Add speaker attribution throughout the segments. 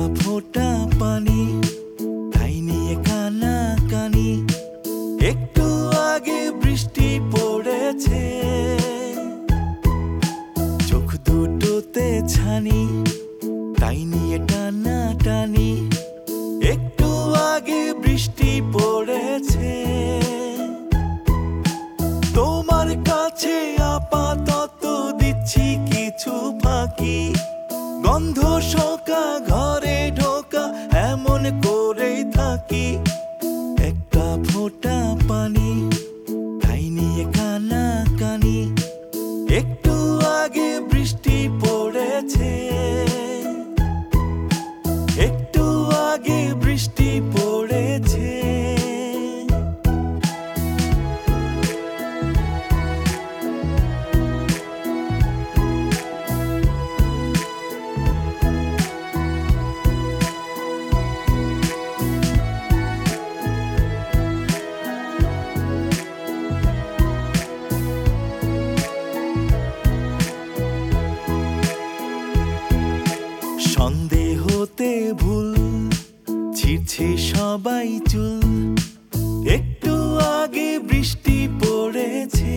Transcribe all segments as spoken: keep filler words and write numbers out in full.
Speaker 1: ফোঁটা পানি তাই নিয়ে কানাকানি। একটু আগে বৃষ্টি পড়েছে, চোখ দুটোতে ছানি তাই নিয়ে টানাটানি। একটু আগে বৃষ্টি পড়েছে, তোমার কাছে আপাতত দিচ্ছি কিছু ফাঁকি। গন্ধ শোকা ঘরে ঢোকা এমন করেই থাকি। একটা ফোঁটা পানি তাই নিয়ে কানাকানি। একটু আগে বৃষ্টি পড়েছে, একটু আগে বৃষ্টি পড়েছে। সন্দেহতে ভুল ছিঁড়ছে সবাই চুল। একটু আগে বৃষ্টি পড়েছে,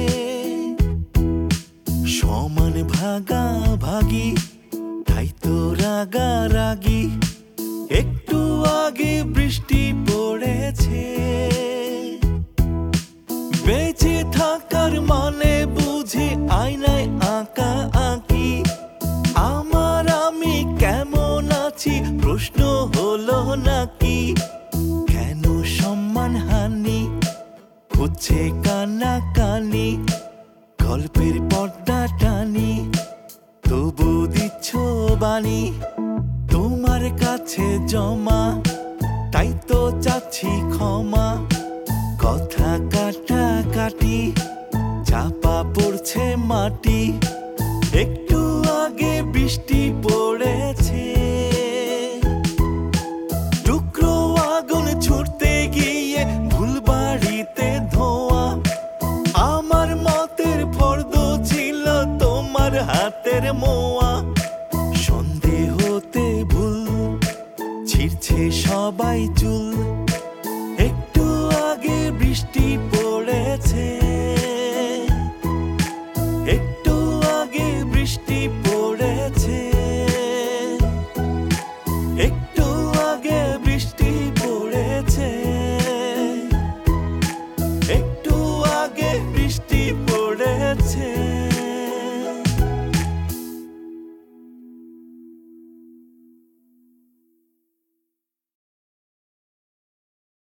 Speaker 1: সমান ভাগা ভাগি তাই তো রাগারাগি। একটু আগে বৃষ্টি পড়েছে, বেঁচে থাকার মানে বুঝে আয়নায় আঁকা আঁকি। আমার আমি কেমন আছি প্রশ্ন হলো নাকি? কেন সম্মান হানি হচ্ছে কানাকানি? গল্পের পর্দা টানি তবু দিচ্ছ বাণী। তোমার কাছে জমা তাই তো চাচ্ছি ক্ষমা। কথা কাটা কাটি চাপা পড়ছে মাটি। একটু আগে বৃষ্টি পড়েছে, টুকরো আগুন ছুটতে গিয়ে ভুল বাড়িতে ধোঁয়া। আমার মতের ফর্দ ছিল তোমার হাতের মোয়া। সন্দেহতে ভুল ছিঁড়ছে সবাই চুল।